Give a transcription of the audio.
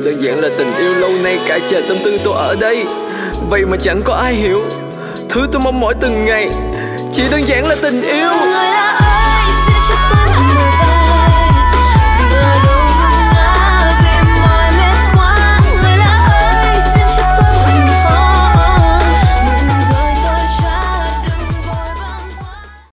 đơn giản là tình yêu. Lâu nay cả trời tâm tư tôi ở đây, vậy mà chẳng có ai hiểu thứ tôi mong mỏi từng ngày. Chỉ đơn giản là tình yêu.